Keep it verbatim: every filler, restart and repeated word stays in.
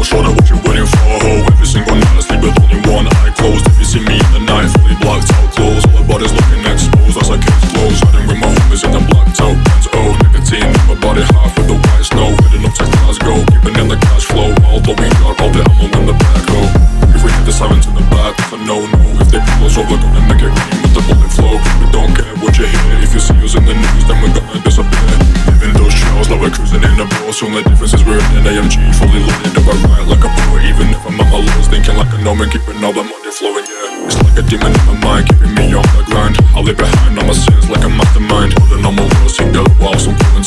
shorter, what you waiting for, ho? Every single night I sleep with only one eye closed. If you see me in the night, fully blocked out clothes, all my body's looking exposed as I kiss close. Hiding with my homies in the blacked out Benz, oh. Nicotine in my body, half with the white snow. Heading up to Glasgow, keeping in the cash flow. Although we got all the ammo in the back, ho. If we hit the sirens in the back, it's a no-no. If they pull us over, gonna make it green with the bullet flow. We don't care what you hear. If you see us in the news, then we're gonna disappear. Living those trails like we're cruising in a boat. Only difference is we're in an A M G, fully loaded up. I ride like a pro, even if I'm at my lows, thinking like a gnome and keeping all the money flowing, yeah. It's like a demon in my mind, keeping me on the grind. I leave behind all my sins like a mastermind. Putting on my world, sing the walls, I'm